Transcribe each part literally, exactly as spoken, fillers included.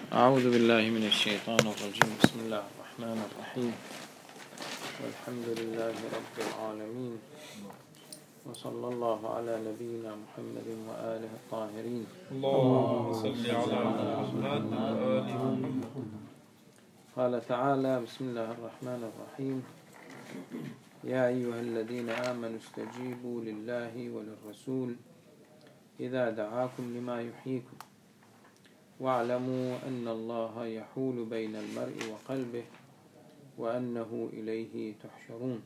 أعوذ بالله من الشيطان الرجيم. بسم الله الرحمن الرحيم. والحمد لله رب العالمين، وصلى الله على نبينا محمد وآله الطاهرين. اللهم صل على محمد وآل محمد. قال تعالى: بسم الله الرحمن الرحيم. يا أيها الذين آمنوا استجيبوا لله وللرسول إذا دعاكم لما يحييكم واعلموا أن الله يحول بين المرء وقلبه وأنه إليه تحشرون.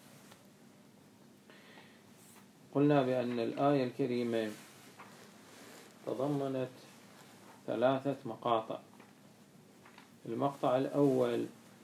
قلنا بأن الآية الكريمة تضمنت ثلاثة مقاطع. المقطع الأول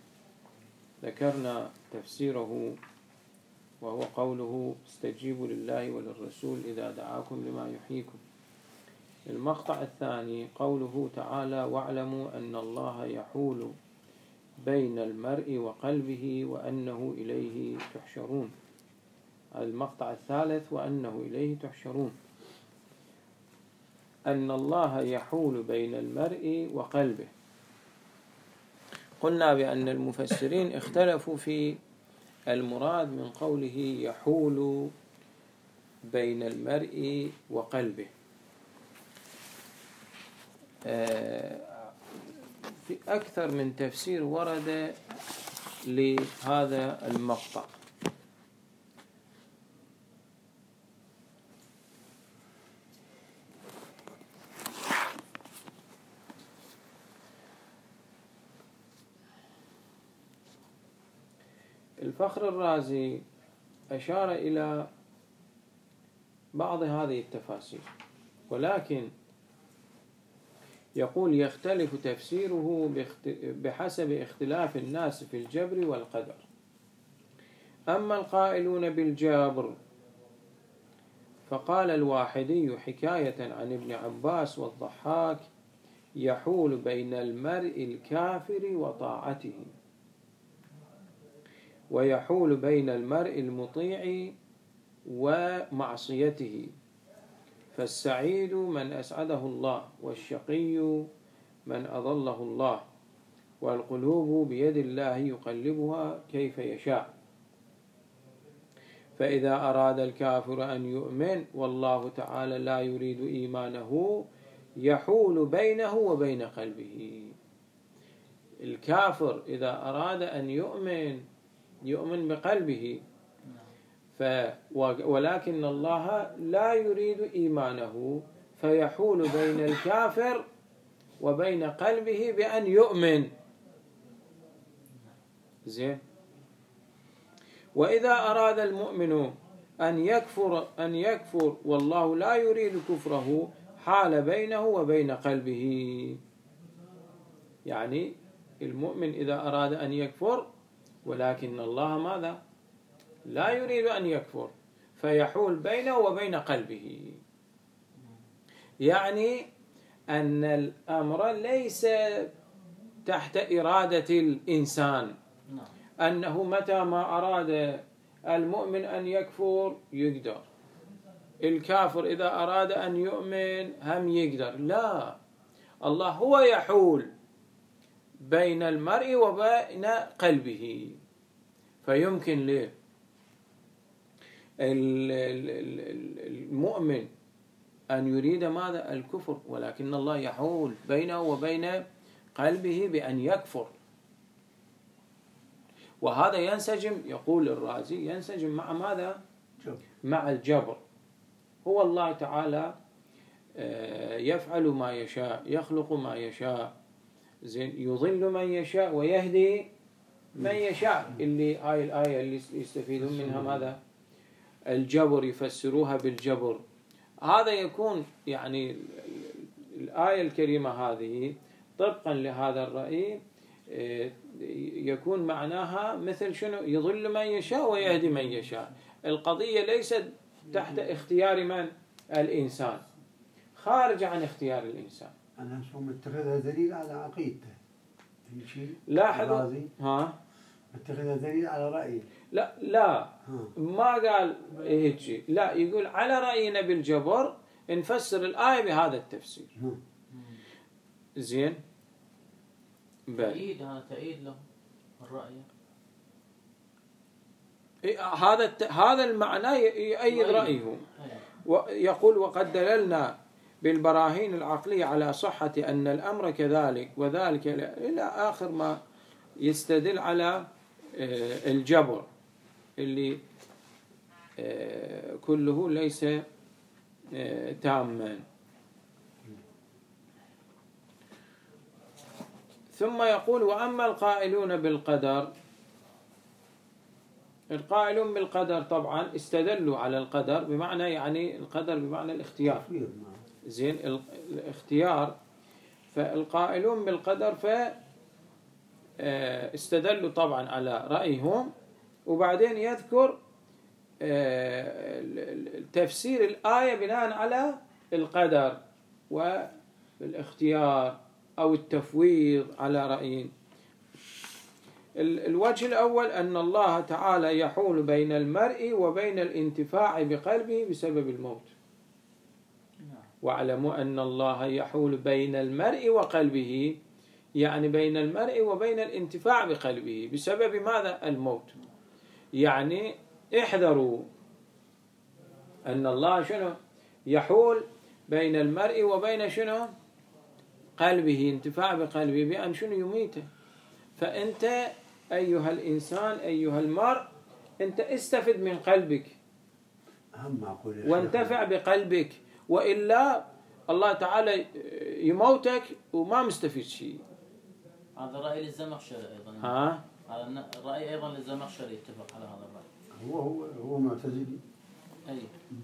ذكرنا تفسيره، وهو قوله: استجيبوا لله وللرسول إذا دعاكم لما يحييكم. المقطع الثاني قوله تعالى: واعلموا أن الله يحول بين المرء وقلبه وأنه إليه تحشرون. المقطع الثالث: وأنه إليه تحشرون. أن الله يحول بين المرء وقلبه. قلنا بأن المفسرين اختلفوا في المراد من قوله يحول بين المرء وقلبه. في أكثر من تفسير ورد لهذا المقطع. الفخر الرازي أشار إلى بعض هذه التفاسير، ولكن يقول: يختلف تفسيره بحسب اختلاف الناس في الجبر والقدر. أما القائلون بالجبر فقال الواحدي حكاية عن ابن عباس والضحاك: يحول بين المرء الكافر وطاعته، ويحول بين المرء المطيع ومعصيته، فالسعيد من أسعده الله، والشقي من أضله الله، والقلوب بيد الله يقلبها كيف يشاء. فإذا أراد الكافر أن يؤمن والله تعالى لا يريد إيمانه يحول بينه وبين قلبه. الكافر إذا أراد أن يؤمن يؤمن بقلبه، ف ولكن الله لا يريد إيمانه فيحول بين الكافر وبين قلبه بأن يؤمن. زين. وإذا أراد المؤمن أن يكفر أن يكفر والله لا يريد كفره حال بينه وبين قلبه. يعني المؤمن إذا أراد أن يكفر ولكن الله ماذا؟ لا يريد أن يكفر، فيحول بينه وبين قلبه. يعني أن الأمر ليس تحت إرادة الإنسان، أنه متى ما أراد المؤمن أن يكفر يقدر، الكافر إذا أراد أن يؤمن هم يقدر. لا، الله هو يحول بين المرء وبين قلبه، فيمكن له المؤمن أن يريد ماذا؟ الكفر، ولكن الله يحول بينه وبين قلبه بأن يكفر. وهذا ينسجم، يقول الرازي، ينسجم مع ماذا؟ مع الجبر. هو الله تعالى يفعل ما يشاء، يخلق ما يشاء، زين، يضل من يشاء ويهدي من يشاء. اللي هاي الآية اللي يستفيدون منها ماذا؟ الجبر، يفسروها بالجبر. هذا يكون يعني الآية الكريمة هذه طبقا لهذا الرأي يكون معناها مثل شنو؟ يضل من يشاء ويهدي من يشاء. القضية ليست تحت اختيار من؟ الإنسان، خارجة عن اختيار الإنسان. أنا شو متخذها دليل على عقيدته. لاحظوا، ها متخذها دليل على رأيه. لا لا ما قال هيك، لا، يقول على رأينا بالجبر نفسر الآية بهذا التفسير. زين. تأييد، هذا تأييد له الرأي. هذا هذا المعنى يؤيد رأيه. ويقول وقد دللنا بالبراهين العقلية على صحة أن الأمر كذلك وذلك إلى آخر ما يستدل على الجبر اللي كله ليس تاما. ثم يقول وأما القائلون بالقدر، القائلون بالقدر طبعا استدلوا على القدر بمعنى يعني القدر بمعنى الاختيار، زين الاختيار. فالقائلون بالقدر فاستدلوا طبعا على رأيهم، وبعدين يذكر تفسير الآية بناء على القدر والاختيار أو التفويض على رأيين. الوجه الأول أن الله تعالى يحول بين المرء وبين الانتفاع بقلبه بسبب الموت. واعلموا أن الله يحول بين المرء وقلبه، يعني بين المرء وبين الانتفاع بقلبه بسبب ماذا؟ الموت. يعني احذروا أن الله شنو يحول بين المرء وبين شنو قلبه، انتفاع بقلبه، بأن شنو يميته. فأنت أيها الإنسان أيها المرء أنت استفد من قلبك وانتفع بقلبك، وإلا الله تعالى يموتك وما مستفيد شيء. هذا رأي للزمخشري أيضا. ها؟ هذا الرأي أيضا للزمخشري يتفق على هذا الرأي. هو هو هو معتزلي. أي.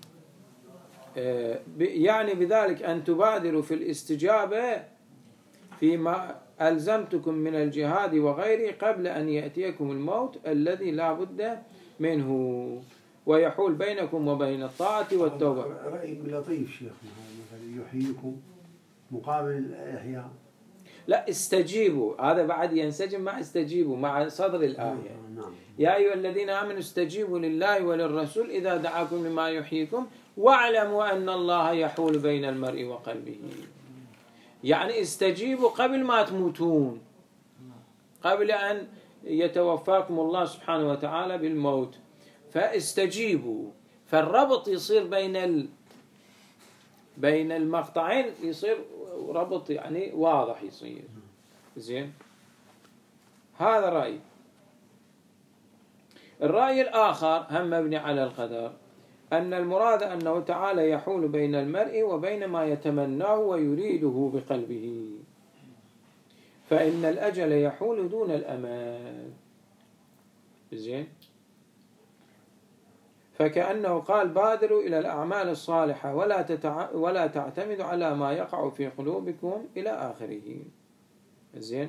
يعني بذلك أن تبادروا في الاستجابة فيما ألزمتكم من الجهاد وغيره قبل أن يأتيكم الموت الذي لا بد منه ويحول بينكم وبين الطاعة والتوبة. رأي لطيف شيخنا، مثلا يحييكم مقابل الإحياء. لا استجيبوا، هذا بعد ينسجم مع استجيبوا مع صدر الآية. نعم. يا أيها الذين آمنوا استجيبوا لله وللرسول إذا دعاكم لما يحييكم واعلموا أن الله يحول بين المرء وقلبه. يعني استجيبوا قبل ما تموتون، قبل أن يتوفاكم الله سبحانه وتعالى بالموت، فاستجيبوا. فالربط يصير بين ال... بين المقطعين يصير ربط يعني واضح يصير. زين، هذا رأي. الرأي الآخر هم مبني على القدر، أن المراد أنه تعالى يحول بين المرء وبين ما يتمناه ويريده بقلبه، فإن الأجل يحول دون الأمان. زين، فكأنه قال بادروا إلى الأعمال الصالحة ولا تتع... ولا تعتمدوا على ما يقع في قلوبكم إلى آخره. زين،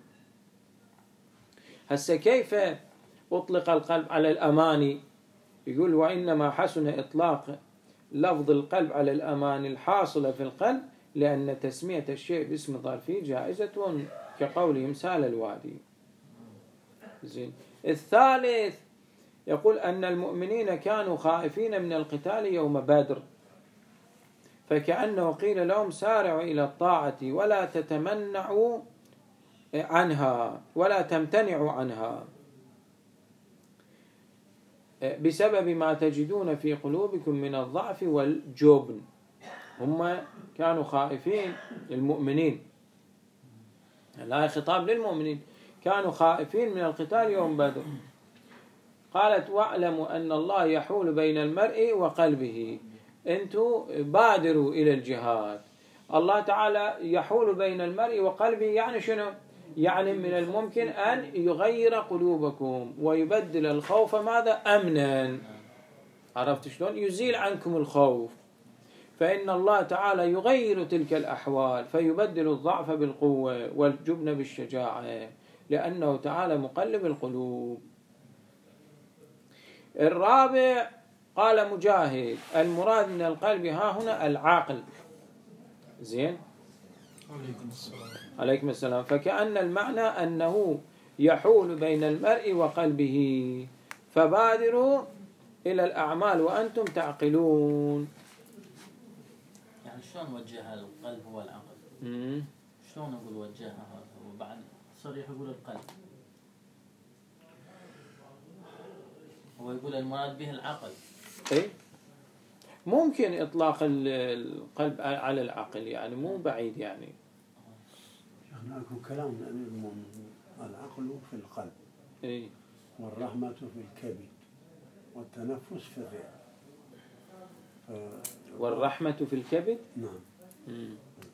هسه كيف أطلق القلب على الأماني؟ يقول وإنما حسن إطلاق لفظ القلب على الأمان الحاصلة في القلب لأن تسمية الشيء باسم ظرفي جائزة كقولهم سال الوادي. زين. الثالث يقول أن المؤمنين كانوا خائفين من القتال يوم بدر، فكأنه قيل لهم سارعوا إلى الطاعة ولا تتمنعوا عنها ولا تمتنعوا عنها بسبب ما تجدون في قلوبكم من الضعف والجبن. هم كانوا خائفين المؤمنين، لا خطاب للمؤمنين، كانوا خائفين من القتال يوم بدر. قالت واعلموا أن الله يحول بين المرء وقلبه، أنتم بادروا إلى الجهاد. الله تعالى يحول بين المرء وقلبه يعني شنو؟ يعني من الممكن أن يغير قلوبكم ويبدل الخوف ماذا؟ أمنا. عرفت شلون؟ يزيل عنكم الخوف، فإن الله تعالى يغير تلك الأحوال فيبدل الضعف بالقوة والجبن بالشجاعة، لأنه تعالى مقلب القلوب. الرابع قال مجاهد المراد من القلب ها هنا العقل. زين، عليكم السلام. عليكم السلام. فكأن المعنى أنه يحول بين المرء وقلبه، فبادروا إلى الأعمال وأنتم تعقلون. يعني شلون وجه القلب هو العقل؟ مم. شلون نقول وجهها هذا وبعد صريح يقول القلب، هو يقول المراد به العقل. إيه؟ ممكن إطلاق القلب على العقل، يعني مو بعيد يعني. شيخنا أكو كلام من أمير المؤمنين العقل في القلب، إيه؟ والرحمة في الكبد، والتنفس في الرئة. ف... والرحمة في الكبد. نعم. مم.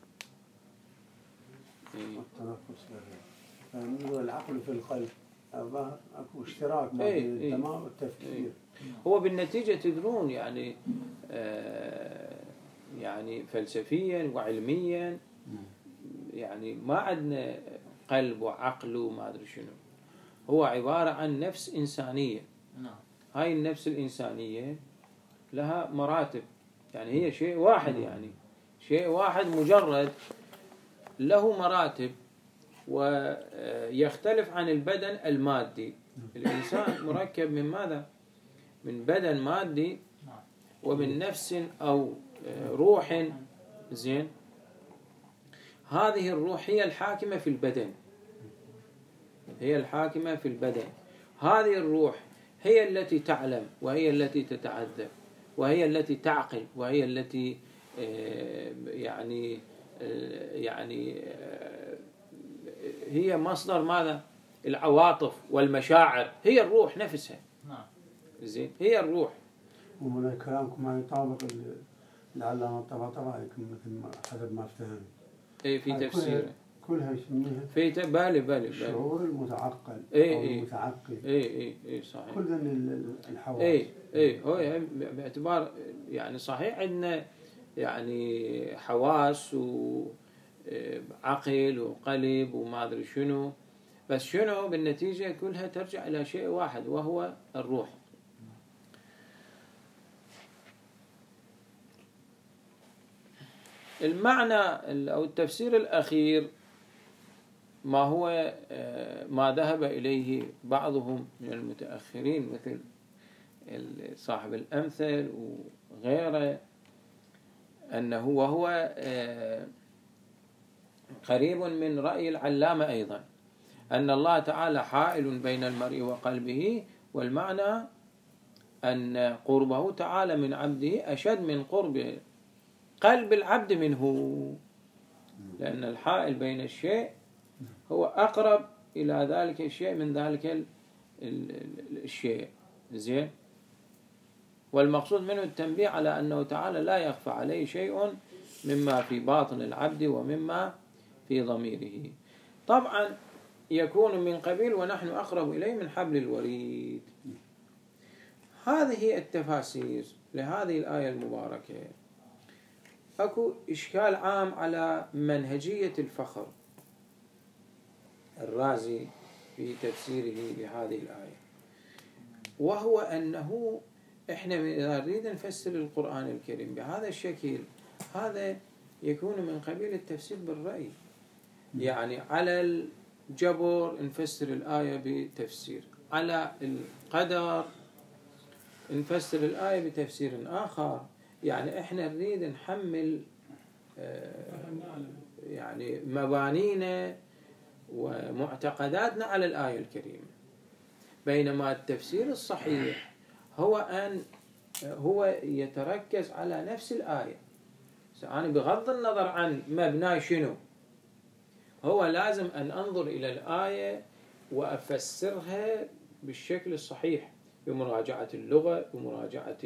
إيه؟ والتنفس في الرئة. فنقول العقل في القلب، الظاهر أكو اشتراك ما إيه؟ بين إيه؟ الدماغ والتفكير. إيه؟ هو بالنتيجة تدرون يعني آه يعني فلسفيا وعلميا يعني ما عندنا قلب وعقل وما أدري شنو، هو عبارة عن نفس إنسانية. نعم. هاي النفس الإنسانية لها مراتب، يعني هي شيء واحد، يعني شيء واحد مجرد له مراتب، ويختلف عن البدن المادي. الإنسان مركب من ماذا؟ من بدن مادي ومن نفس أو روح. زين، هذه الروح هي الحاكمة في البدن، هي الحاكمة في البدن. هذه الروح هي التي تعلم، وهي التي تتعذب، وهي التي تعقل، وهي التي يعني يعني هي مصدر ماذا؟ العواطف والمشاعر، هي الروح نفسها. نعم. زين، هي الروح. ومن كلامكم ما يطابق العلامة الطباطبائي مثل ما حسب ما افتهم. اي في تفسيره كلها يسميها في بالي بالي الشعور المتعقل اي أو اي المتعقل. اي اي اي صحيح. كل ذن الحواس. اي اي هو باعتبار يعني صحيح عندنا يعني حواس وعقل وقلب وما ادري شنو، بس شنو بالنتيجة كلها ترجع إلى شيء واحد وهو الروح. المعنى أو التفسير الأخير ما هو ما ذهب إليه بعضهم من المتأخرين مثل صاحب الأمثل وغيره، أنه وهو قريب من رأي العلامة أيضا، أن الله تعالى حائل بين المرء وقلبه، والمعنى أن قربه تعالى من عبده أشد من قرب قلب العبد منه، لأن الحائل بين الشيء هو أقرب إلى ذلك الشيء من ذلك الشيء. زين، والمقصود منه التنبيه على أنه تعالى لا يخفى عليه شيء مما في باطن العبد ومما في ضميره. طبعا يكون من قبيل ونحن أقرب إليه من حبل الوريد. هذه التفاسير لهذه الآية المباركة. أكو إشكال عام على منهجية الفخر الرازي في تفسيره لهذه الآية، وهو أنه إحنا إذا نريد نفسر القرآن الكريم بهذا الشكل، هذا يكون من قبيل التفسير بالرأي، يعني على الجبر نفسر الآية بتفسير، على القدر نفسر الآية بتفسير آخر. يعني إحنا نريد نحمل يعني مبانينا ومعتقداتنا على الآية الكريمة، بينما التفسير الصحيح هو أن هو يتركز على نفس الآية. أنا بغض النظر عن مبنى شنو، هو لازم أن أنظر إلى الآية وأفسرها بالشكل الصحيح، بمراجعة اللغة، بمراجعة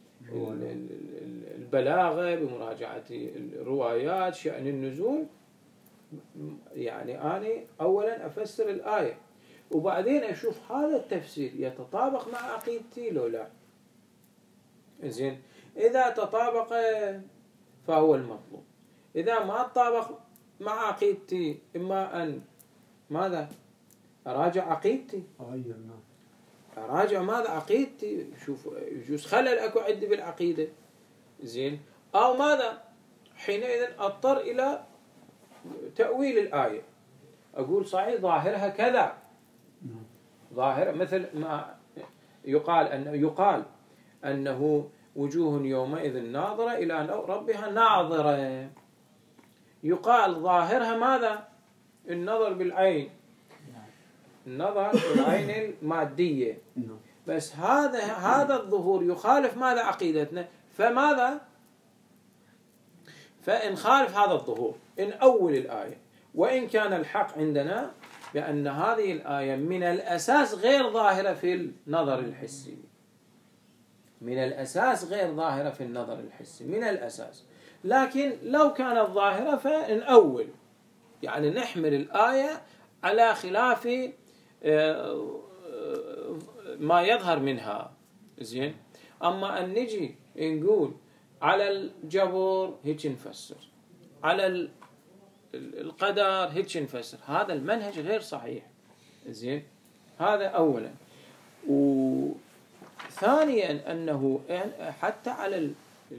البلاغة، بمراجعة الروايات، شأن النزول. يعني أنا أولا أفسر الآية وبعدين أشوف هذا التفسير يتطابق مع عقيدتي لو لا. زين، إذا تطابق فهو المطلوب، إذا ما تطابق مع عقيدتي إما أن ماذا أراجع عقيدتي، أراجع ماذا عقيدتي، شوف يجوز خلل أكو عندي بالعقيدة. زين، أو ماذا حينئذ أضطر إلى تأويل الآية، أقول صحيح ظاهرها كذا، ظاهر مثل ما يقال أنه يقال أنه وجوه يومئذ ناظرة إلى ربها ناظرة، يقال ظاهرها ماذا؟ النظر بالعين، النظر بالعين المادية، بس هذا هذا الظهور يخالف ماذا عقيدتنا، فماذا فإن خالف هذا الظهور إن أول الآية، وإن كان الحق عندنا بأن هذه الآية من الأساس غير ظاهرة في النظر الحسي، من الأساس غير ظاهرة في النظر الحسي من الأساس، لكن لو كانت ظاهرة فإن أول يعني نحمل الآية على خلاف ما يظهر منها. زين، أما أن نجي نقول على الجبر هيك نفسر، على القدر هيك نفسر، هذا المنهج غير صحيح. زين، هذا أولا. وثانيا أنه حتى على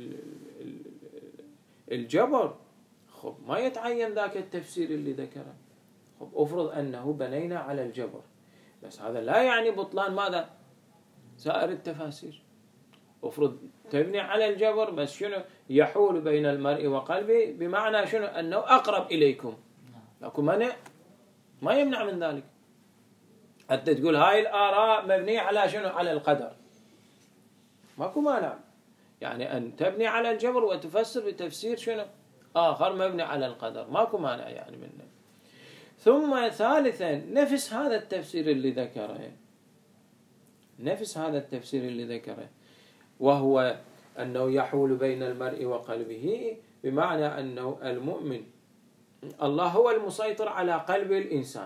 الجبر خب ما يتعين ذاك التفسير اللي ذكره. خب أفرض أنه بنينا على الجبر، بس هذا لا يعني بطلان ماذا سائر التفاسير. أفرض تبني على الجبر بس شنو يحول بين المرء وقلبه، بمعنى شنو أنه أقرب إليكم، لكن منع ما يمنع من ذلك. حتى تقول هاي الآراء مبنية على شنو على القدر، ماكو مانع يعني أن تبني على الجبر وتفسر بتفسير شنو آخر مبني على القدر، ماكو مانع يعني منه. ثم ثالثا نفس هذا التفسير اللي ذكره، نفس هذا التفسير اللي ذكره وهو أنه يحول بين المرء وقلبه، بمعنى أنه المؤمن الله هو المسيطر على قلب الإنسان.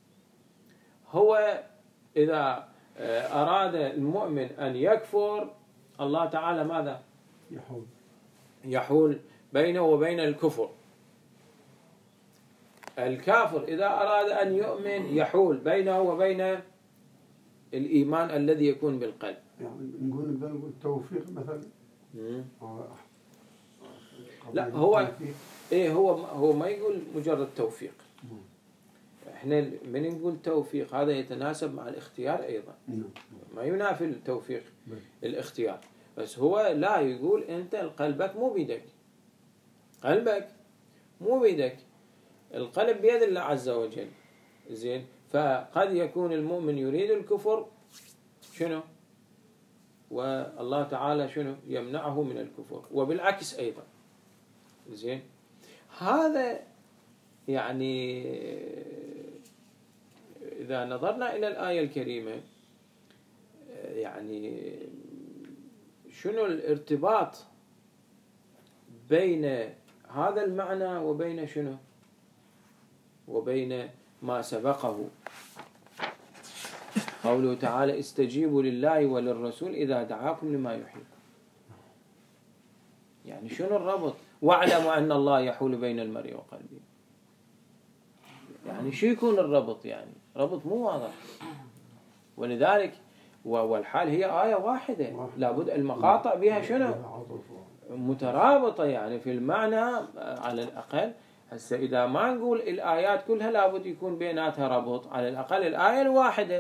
هو إذا أراد المؤمن أن يكفر الله تعالى ماذا يحول يحول بينه وبين الكفر. الكافر إذا أراد أن يؤمن يحول بينه وبين الإيمان الذي يكون بالقلب. يعني نقول نقول التوفيق مثلا. لا هو إيه هو هو ما يقول مجرد توفيق. إحنا من نقول توفيق هذا يتناسب مع الاختيار أيضا، ما ينافي التوفيق الاختيار، بس هو لا يقول أنت قلبك مو بيدك، قلبك مو بيدك، القلب بيد الله عز وجل. زين، فقد يكون المؤمن يريد الكفر شنو والله تعالى شنو يمنعه من الكفر، وبالعكس أيضا. زين، هذا يعني إذا نظرنا إلى الآية الكريمة يعني شنو الارتباط بين هذا المعنى وبين شنو وبين ما سبقه، قوله تعالى استجيبوا لله وللرسول إذا دعاكم لما يحييكم. يعني شنو الربط؟ واعلموا أن الله يحول بين المرء وقلبه، يعني شو يكون الربط؟ يعني ربط مو واضح. ولذلك والحال هي آية واحدة، لابد المقاطع بها شنو مترابطة يعني في المعنى على الأقل. هسه إذا ما نقول الآيات كلها لابد يكون بيناتها ربط، على الأقل الآية الواحدة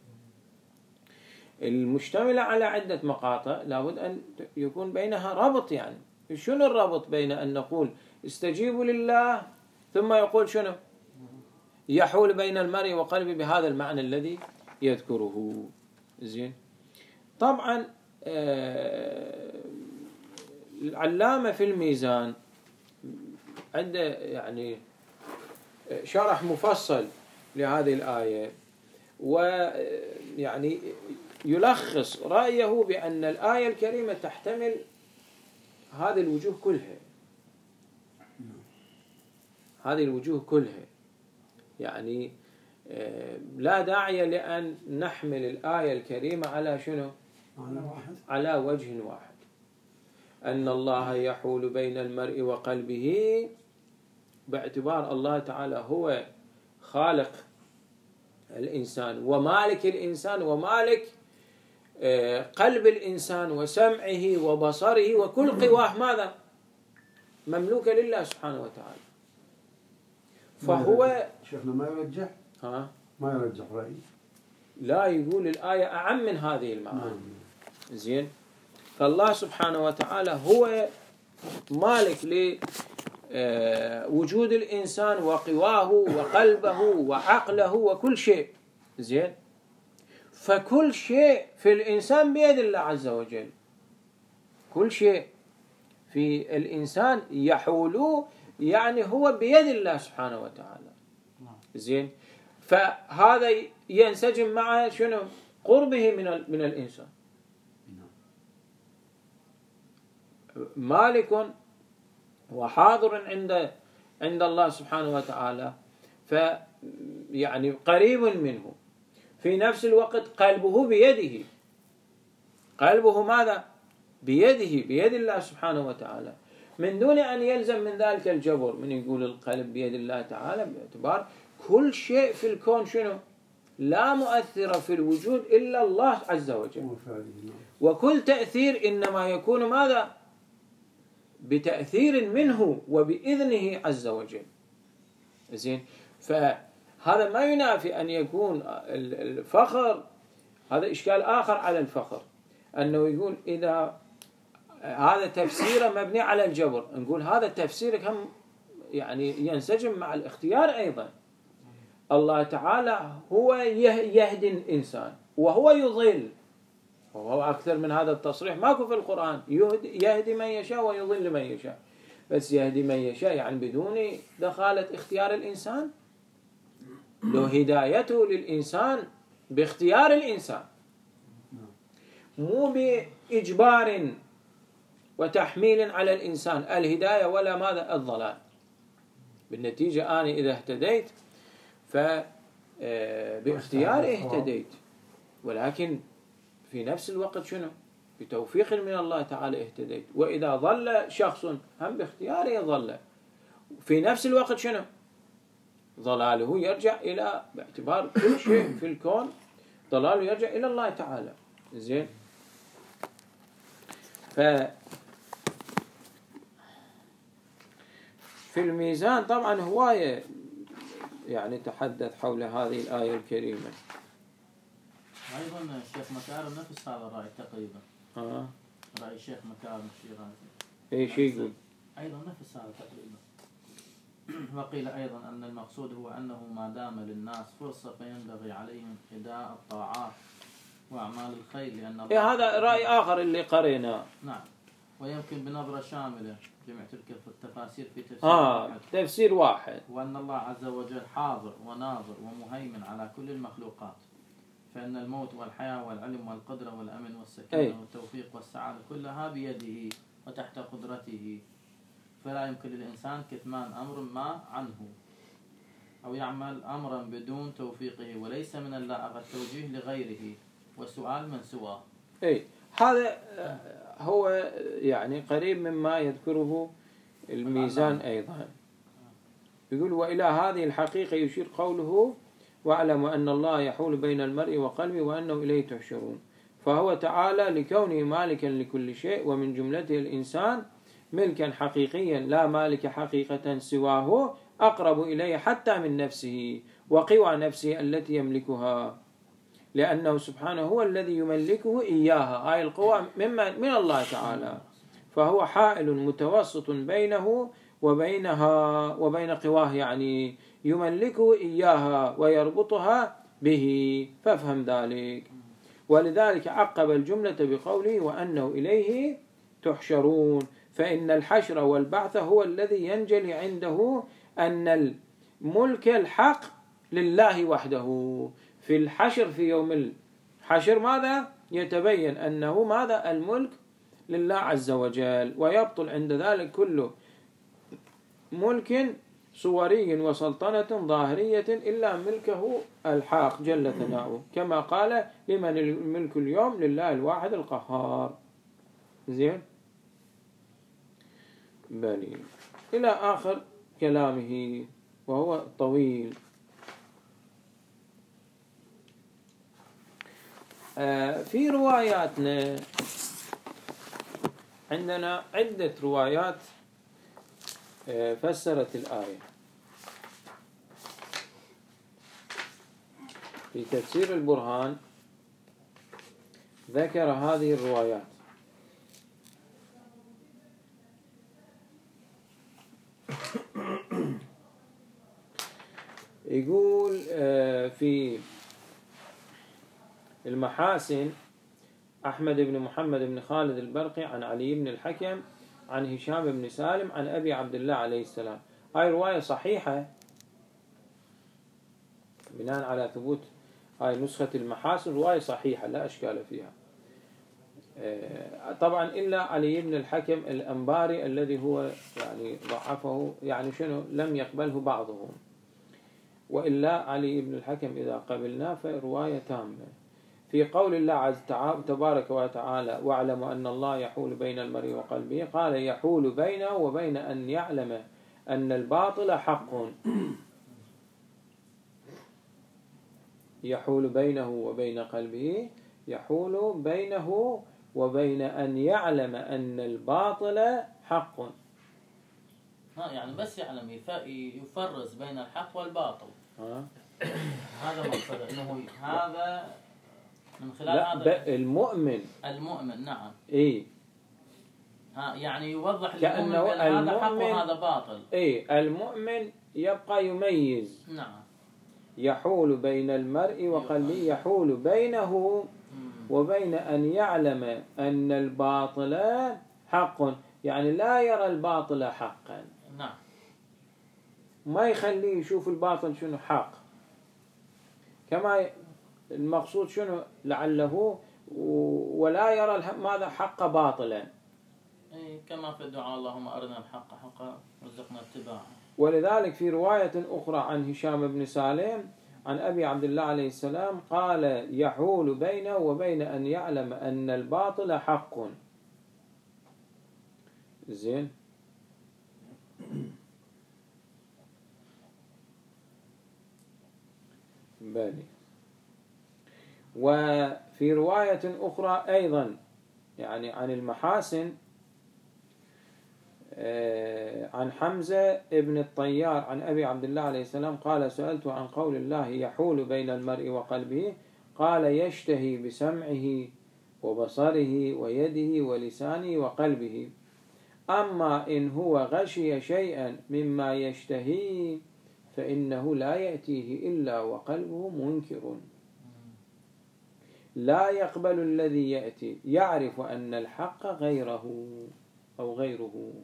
المشتملة على عدة مقاطع لابد أن يكون بينها ربط. يعني شنو الربط بين أن نقول استجيبوا لله ثم يقول شنو يحول بين المرء وقلبه بهذا المعنى الذي يذكره. زين، طبعا العلامة في الميزان عنده يعني شرح مفصل لهذه الآية، ويعني يلخص رأيه بأن الآية الكريمة تحتمل هذه الوجوه كلها، هذه الوجوه كلها. يعني لا داعي لأن نحمل الآية الكريمة على شنو على وجه واحد، أن الله يحول بين المرء وقلبه باعتبار الله تعالى هو خالق الإنسان ومالك الإنسان ومالك قلب الإنسان وسمعه وبصره وكل قواه ماذا مملوكة لله سبحانه وتعالى. فهو شيخنا ما يرجح ها ما يرجح رأيي، لا يقول الآية أعم من هذه المعاني. زين، فالله سبحانه وتعالى هو مالك لوجود الإنسان وقواه وقلبه وعقله وكل شيء، زين. فكل شيء في الإنسان بيد الله عز وجل، كل شيء في الإنسان يحول يعني هو بيد الله سبحانه وتعالى. زين. فهذا ينسجم مع شنو؟ قربه من من الإنسان. مالك وحاضر عند عند الله سبحانه وتعالى، فيعني قريب منه، في نفس الوقت قلبه بيده. قلبه ماذا؟ بيده، بيد الله سبحانه وتعالى، من دون أن يلزم من ذلك الجبر. من يقول القلب بيد الله تعالى باعتبار كل شيء في الكون شنو؟ لا مؤثر في الوجود إلا الله عز وجل، وكل تأثير إنما يكون ماذا؟ بتأثير منه وبإذنه عز وجل. زين. فهذا ما ينافي أن يكون الفخر، هذا إشكال آخر على الفخر، أنه يقول إذا هذا تفسيره مبني على الجبر، نقول هذا تفسيرك هم يعني ينسجم مع الاختيار أيضا. الله تعالى هو يهدي الإنسان وهو يضل، وهو أكثر من هذا التصريح ماكو في القرآن. يهدي من يشاء ويضل من يشاء، بس يهدي من يشاء يعني بدون دخالة اختيار الإنسان، لو هدايته للإنسان باختيار الإنسان، مو بإجبار وتحميل على الإنسان الهداية ولا ماذا؟ الضلال. بالنتيجة أنا إذا اهتديت فباختياري اهتديت، ولكن في نفس الوقت شنو؟ بتوفيق من الله تعالى اهتديت. وإذا ضل شخص هم باختياره ضل، في نفس الوقت شنو؟ ضلاله يرجع إلى، باعتبار كل شيء في الكون ضلاله يرجع إلى الله تعالى. زين. ف في الميزان طبعا هواية يعني تحدث حول هذه الآية الكريمة. أيضا الشيخ مكارم نفس هذا الرأي تقريبا. آه. رأي الشيخ مكارم الشيرازي. أي شيء يقول؟ أيضا نفس هذا تقريبا. وقيل أيضا أن المقصود هو أنه ما دام للناس فرصة فينبغي عليهم أداء الطاعات وأعمال الخير، لأن الله إيه هذا رأي آخر اللي قريناه. نعم. ويمكن بنظرة شاملة جمع تلك التفاسير في تفسير آه واحد. تفسير واحد. وأن الله عز وجل حاضر وناظر ومهيمن على كل المخلوقات، فإن الموت والحياة والعلم والقدرة والأمن والسكينة أي. والتوفيق والسعادة كلها بيده وتحت قدرته، فلا يمكن للإنسان كتمان أمر ما عنه أو يعمل أمرا بدون توفيقه، وليس من اللائق التوجيه لغيره والسؤال من سواه. أي هذا هو يعني قريب مما يذكره الميزان أيضا. يقول وإلى هذه الحقيقة يشير قوله واعلم أن الله يحول بين المرء وقلبه وأنه إليه تحشرون. فهو تعالى لكونه مالكا لكل شيء، ومن جملته الإنسان ملكا حقيقيا لا مالك حقيقة سواه أقرب إليه حتى من نفسه وقوى نفسه التي يملكها، لأنه سبحانه هو الذي يملكه إياها، هاي القوى من الله تعالى، فهو حائل متوسط بينه وبينها وبين قواه، يعني يملكه إياها ويربطها به، فافهم ذلك. ولذلك عقب الجملة بقوله وأنه إليه تحشرون، فإن الحشر والبعث هو الذي ينجلي عنده أن الملك الحق لله وحده. في الحشر في يوم الحشر ماذا يتبين؟ أنه ماذا؟ الملك لله عز وجل، ويبطل عند ذلك كله ملك صوري وسلطنة ظاهرية إلا ملكه الحق جل ثناؤه، كما قال لمن الملك اليوم لله الواحد القهار. زين بلي إلى آخر كلامه وهو طويل. آه في رواياتنا عندنا عدة روايات آه فسرت الآية. في تفسير البرهان ذكر هذه الروايات. يقول آه في المحاسن أحمد بن محمد بن خالد البرقي عن علي بن الحكم عن هشام بن سالم عن أبي عبد الله عليه السلام. هاي رواية صحيحة بناء على ثبوت هاي نسخة المحاسن، رواية صحيحة لا أشكال فيها. طبعا إلا علي بن الحكم الأنباري الذي هو يعني ضعفه، يعني شنو لم يقبله بعضهم، وإلا علي بن الحكم إذا قبلناه فرواية تامة. في قول الله عز تبارك وتعالى واعلم أن الله يحول بين المرء وقلبه، قال يحول بينه وبين أن يعلم أن الباطل حق. يحول بينه وبين قلبه، يحول بينه وبين أن يعلم أن الباطل حق. ها يعني بس يعلم يفرز بين الحق والباطل. ها هذا مقصد انه هذا من خلال لا هذا المؤمن المؤمن نعم اي ها يعني يوضح كأنه للمؤمن هذا حق المؤمن وهذا باطل. اي المؤمن يبقى يميز. نعم. يحول بين المرء وقلبه، يحول بينه وبين أن يعلم أن الباطل حق، يعني لا يرى الباطل حقا. نعم. ما يخليه يشوف الباطل شنو حق، كما المقصود شنو لعله ولا يرى ماذا حق باطلا. اي كما في الدعاء اللهم أرنا الحق حقا وارزقنا اتباعه. ولذلك في رواية أخرى عن هشام بن سالم عن أبي عبد الله عليه السلام قال يحول بينه وبين أن يعلم أن الباطل حق. زين. بالي. وفي رواية أخرى أيضا يعني عن المحاسن عن حمزة ابن الطيار عن أبي عبد الله عليه السلام قال سألت عن قول الله يحول بين المرء وقلبه، قال يشتهي بسمعه وبصره ويده ولسانه وقلبه، أما إن هو غشي شيئا مما يشتهي فإنه لا يأتيه إلا وقلبه منكر، لا يقبل الذي يأتي، يعرف أن الحق غيره أو غيره.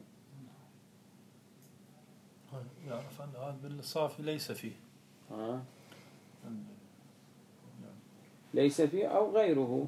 يعرف أن هذا بالصافي ليس فيه. آه. ليس فيه أو غيره.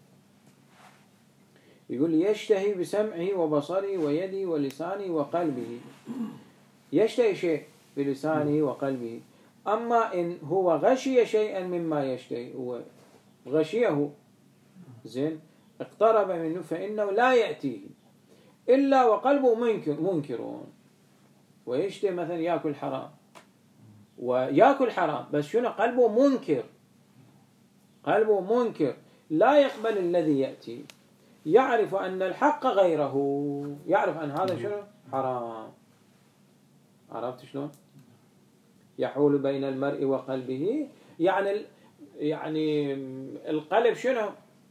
يقول يشتهي بسمعه وبصره ويده ولسانه وقلبه، يشتهي شيء بلسانه وقلبه، أما إن هو غشي شيئا مما يشتهي، هو غشيه زين اقترب منه فإنه لا يأتيه إلا وقلبه منكر منكرون. ويشتهي مثلا يأكل حرام ويأكل حرام بس شنو قلبه منكر، قلبه منكر لا يقبل الذي يأتي، يعرف أن الحق غيره، يعرف أن هذا شنو حرام. عرفت شلون؟ يحول بين المرء وقلبه، يعني يعني القلب شنو؟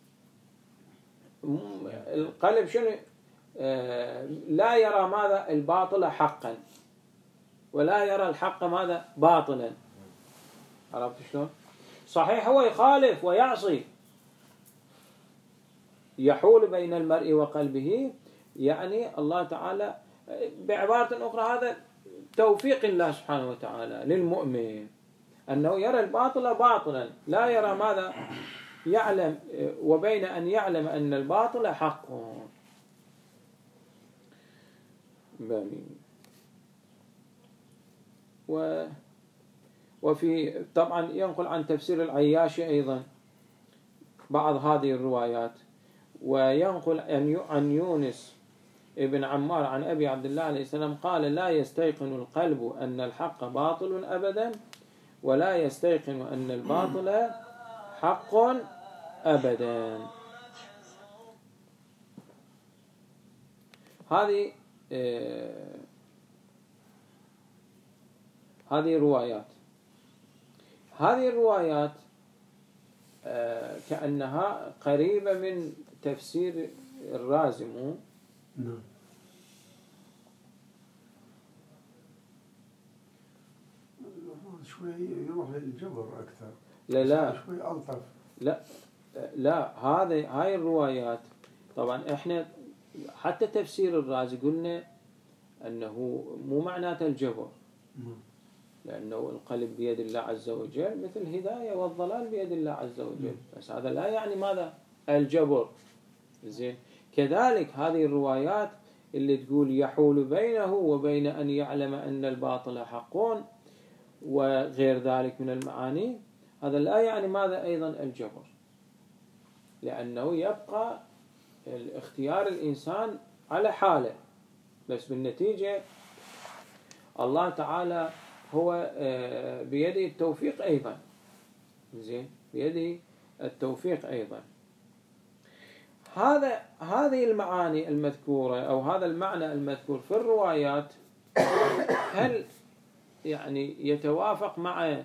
القلب شنو؟ آه لا يرى ماذا الباطل حقا ولا يرى الحق ماذا باطلا. عرفت شلون؟ صحيح هو يخالف ويعصي. يحول بين المرء وقلبه يعني الله تعالى بعبارة أخرى هذا توفيق الله سبحانه وتعالى للمؤمن أنه يرى الباطل باطلا، لا يرى ماذا يعلم، وبين أن يعلم أن الباطل حق. و وفي طبعا ينقل عن تفسير العياشي أيضا بعض هذه الروايات، وينقل عن يونس ابن عمار عن أبي عبد الله عليه السلام قال لا يستيقن القلب أن الحق باطل أبدا ولا يستيقن أن الباطل حق أبدا. هذه آه هذه روايات هذه الروايات آه كأنها قريبة من تفسير الرازي. نعم. شوي يروح للجبر أكثر. لا لا شوي ألطف. لا لا، هذه هاي الروايات طبعا احنا حتى تفسير الرازي قلنا انه مو معناته الجبر، لانه القلب بيد الله عز وجل مثل الهدايه والضلال بيد الله عز وجل، بس هذا لا يعني ماذا؟ الجبر. زين، كذلك هذه الروايات اللي تقول يحول بينه وبين ان يعلم ان الباطل حق وغير ذلك من المعاني، هذا لا يعني ماذا أيضا؟ الجبر، لأنه يبقى الاختيار الإنسان على حاله، بس بالنتيجة الله تعالى هو بيده التوفيق أيضا. زين، بيده التوفيق أيضا. هذا هذه المعاني المذكورة أو هذا المعنى المذكور في الروايات هل يعني يتوافق مع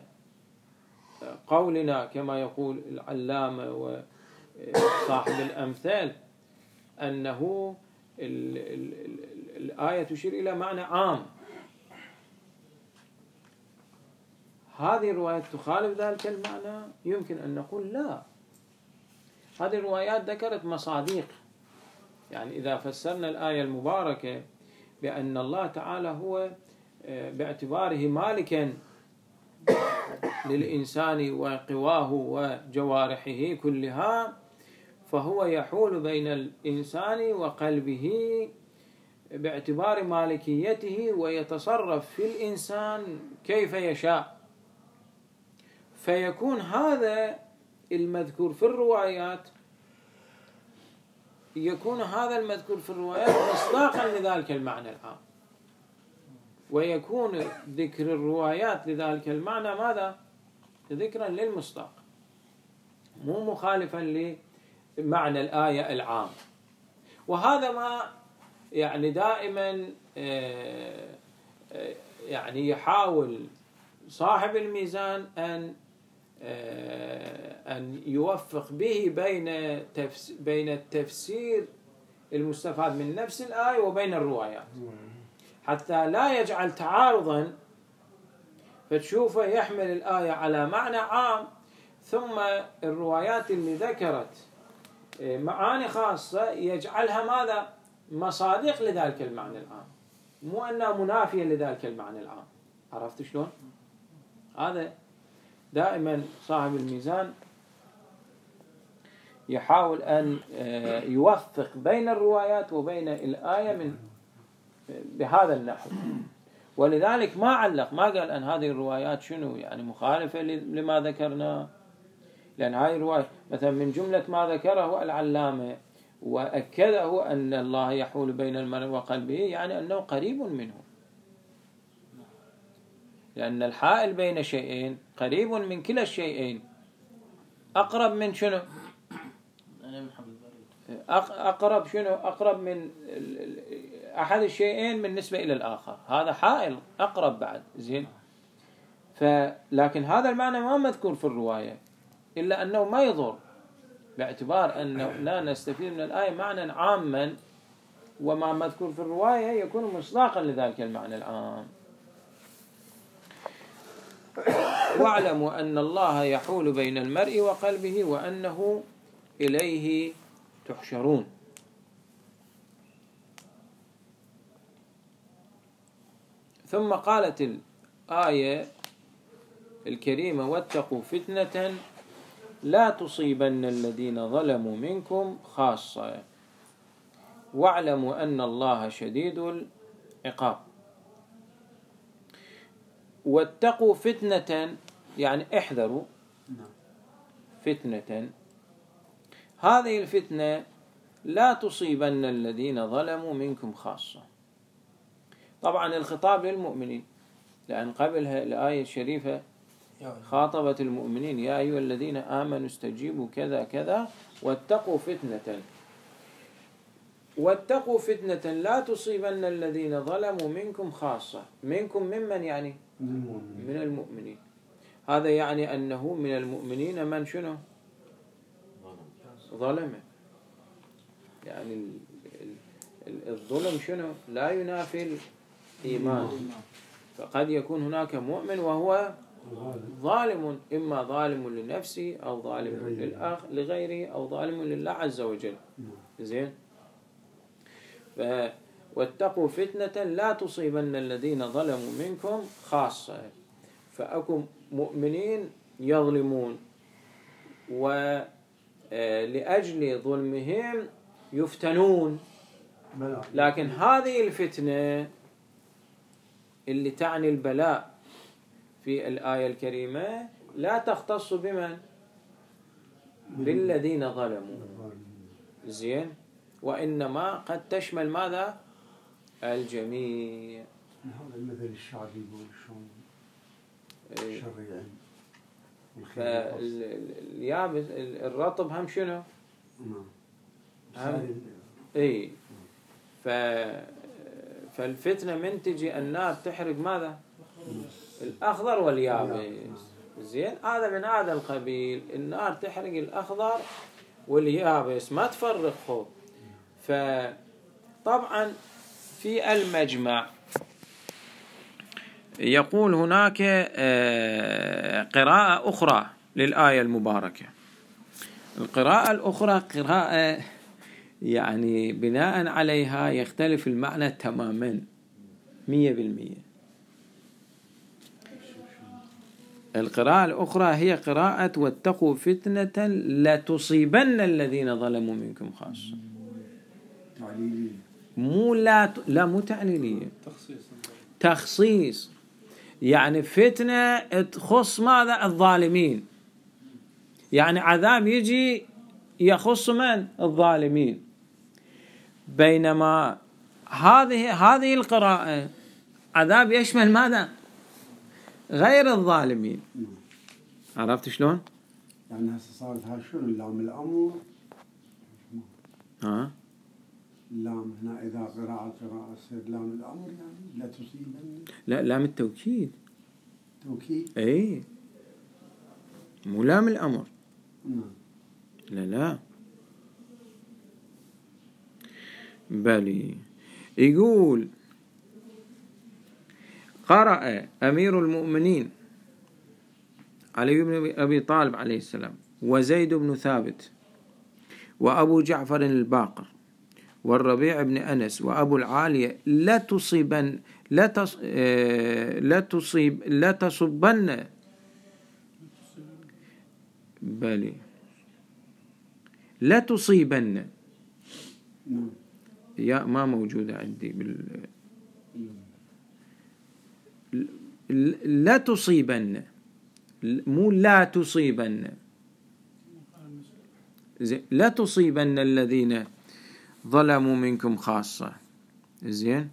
قولنا كما يقول العلامة وصاحب الأمثال أنه ال ال ال الآية تشير إلى معنى عام؟ هذه الروايات تخالف ذلك المعنى؟ يمكن أن نقول لا، هذه الروايات ذكرت مصادق. يعني إذا فسرنا الآية المباركة بأن الله تعالى هو باعتباره مالكا للإنسان وقواه وجوارحه كلها، فهو يحول بين الإنسان وقلبه باعتبار مالكيته ويتصرف في الإنسان كيف يشاء، فيكون هذا المذكور في الروايات يكون هذا المذكور في الروايات مصداقا لذلك المعنى العام، ويكون ذكر الروايات لذلك المعنى ماذا؟ ذكرا للمصداق، مو مخالفا لمعنى الآية العام. وهذا ما يعني دائما يعني يحاول صاحب الميزان أن أن يوفق به بين بين التفسير المستفاد من نفس الآية وبين الروايات، حتى لا يجعل تعارضا فتشوفه يحمل الآية على معنى عام ثم الروايات اللي ذكرت معاني خاصة يجعلها ماذا؟ مصادق لذلك المعنى العام، مو أنها منافية لذلك المعنى العام. عرفت شلون؟ هذا دائما صاحب الميزان يحاول أن يوفق بين الروايات وبين الآية من بهذا النحو، ولذلك ما علق، ما قال أن هذه الروايات شنو يعني مخالفة لما ذكرنا، لأن هذه الرواية مثلا من جملة ما ذكره العلامة وأكده أن الله يحول بين المرء وقلبه، يعني أنه قريب منه، لأن الحائل بين شيئين قريب من كلا الشيئين، أقرب من شنو؟ أقرب شنو؟ أقرب من أحد الشيئين بالنسبة إلى الآخر، هذا حائل أقرب بعد. زين، فلكن هذا المعنى ما مذكور في الرواية، إلا أنه ما يضر باعتبار أنه لا نستفيد من الآية معنى عاما، وما مذكور في الرواية يكون مصداقا لذلك المعنى العام. واعلموا أن الله يحول بين المرء وقلبه وأنه إليه تحشرون. ثم قالت الآية الكريمة واتقوا فتنة لا تصيبن الذين ظلموا منكم خاصة واعلموا أن الله شديد العقاب. واتقوا فتنة يعني احذروا فتنة، هذه الفتنة لا تصيبن الذين ظلموا منكم خاصة. طبعا الخطاب للمؤمنين، لأن قبلها الآية الشريفة خاطبت المؤمنين يا أيها الذين آمنوا استجيبوا كذا كذا واتقوا فتنة. واتقوا فتنة لا تصيبن الذين ظلموا منكم خاصة. منكم ممن يعني؟ من المؤمنين. هذا يعني أنه من المؤمنين من شنو؟ ظلم. يعني الظلم شنو؟ لا ينافي الإيمان، فقد يكون هناك مؤمن وهو ظالم، إما ظالم لنفسه أو ظالم للآخ لغيره أو ظالم لله عز وجل. زين. ف واتقوا فتنة لا تصيبن الذين ظلموا منكم خاصة. فأكم مؤمنين يظلمون ولأجل ظلمهم يفتنون، لكن هذه الفتنة اللي تعني البلاء في الآية الكريمة لا تختص بمن؟ بالذين ظلموا. زين. وإنما قد تشمل ماذا؟ الجميع. هذا المثل الشعبي يقول شلون الشر فاليابس الرطب هم شنو؟ هم اي. ف فالفتنة من تجي النار تحرق ماذا؟ الأخضر واليابس. زين. هذا من هذا القبيل، النار تحرق الأخضر واليابس ما تفرقه. فطبعا في المجمع يقول هناك قراءة أخرى للآية المباركة. القراءة الأخرى قراءة يعني بناء عليها يختلف المعنى تماما مية بالمية. القراءة الأخرى هي قراءة واتقوا فتنة لا تصيبن الذين ظلموا منكم خاصة. مو لا ت... لا مو تعليلية، تخصيص. يعني فتنة تخص ماذا؟ الظالمين. يعني عذاب يجي يخص من؟ الظالمين. بينما هذه هذه القراءة عذاب يشمل ماذا؟ غير الظالمين. عرفت شلون؟ يعني هسه صارت هاي شنو اللام الأمر؟ ها؟ اللام هنا إذا قراءة قراءة تصير لام الأمر يعني لا تصيبن. لا، لام التوكيد. توكيد؟ اي مو لام الأمر. نعم. لا لا بلي. يقول قرأ أمير المؤمنين علي بن أبي طالب عليه السلام وزيد بن ثابت وأبو جعفر الباقر والربيع بن أنس وأبو العالية لا تصيبن لا تص... لا تصيب لا تصبن بلي لا تصيبن. يا ما موجودة عندي بال لا تصيبن، مو لا تصيبن. لا تصيبن الذين ظلموا منكم خاصة. زين.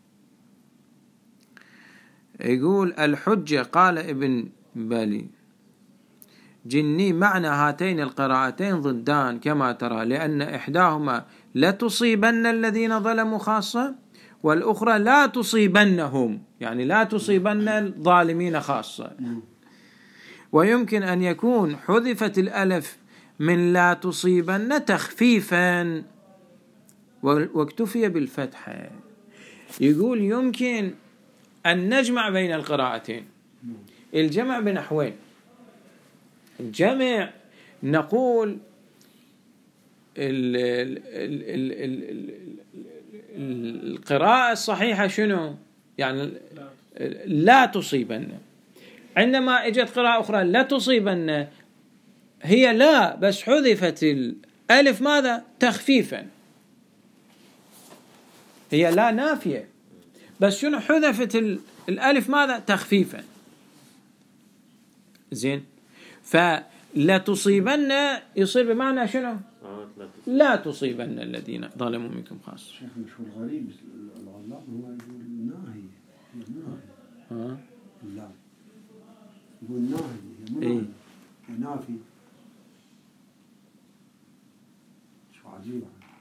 يقول الحجة قال ابن بالي جني معنى هاتين القراءتين ضدان كما ترى، لأن إحداهما لا تصيبن الذين ظلموا خاصة والأخرى لا تصيبنهم، يعني لا تصيبن الظالمين خاصة. ويمكن أن يكون حذفت الألف من لا تصيبن تخفيفا واكتفي بالفتحة. يقول يمكن أن نجمع بين القراءتين. الجمع بنحوين. الجمع نقول ال ال ال ال ال القراءة الصحيحة شنو؟ يعني لا تصيبن. عندما اجت قراءة أخرى لا تصيبن هي لا بس حذفت الألف ماذا؟ تخفيفا. هي لا نافية بس شنو حذفت الألف ماذا؟ تخفيفا. زين. فلا تصيبن يصير بمعنى شنو؟ لا تصيبن الذين ظلموا منكم خاصة. شيخ شو الغريب العلام هو يقول ناهي ها لا يقول ناهي اي نافي. شو عجيب.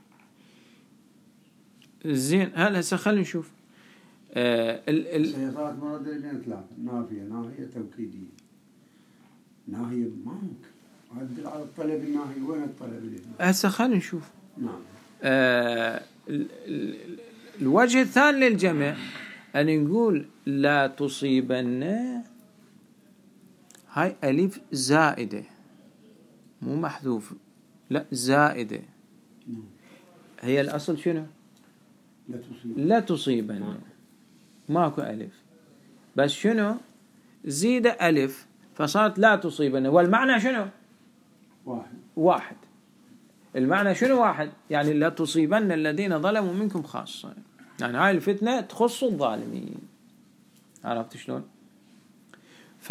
زين. هلا هسه خلينا نشوف آه ال ال سيطات مراد بين ثلاثة نافية ناهية توكيدية. ناهية ما ممكن عدل على الطلب الناهي. وين الطلب اللي هسه خلينا نشوف. نعم. آه ال ال الوجه الثاني للجمع أن نقول لا تصيبن هاي ألف زائدة مو محذوف، لا زائدة. هي الأصل شنو؟ لا تصيب لا تصيبن، ماكو ألف، بس شنو زيد ألف فصارت لا تصيبن، والمعنى شنو؟ واحد واحد. المعنى شنو واحد؟ يعني لا تصيبن الذين ظلموا منكم خاصة، يعني هاي الفتنة تخص الظالمين. عرفت شلون؟ ف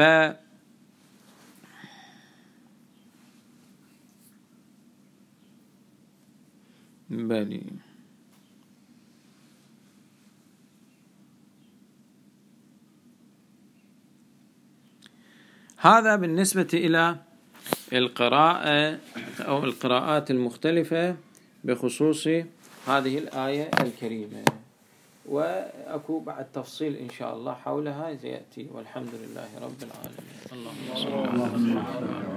بلي هذا بالنسبة إلى القراءة أو القراءات المختلفة بخصوص هذه الآية الكريمة، وأكو بعد تفصيل إن شاء الله حولها سيأتي، والحمد لله رب العالمين. اللهم صل على محمد.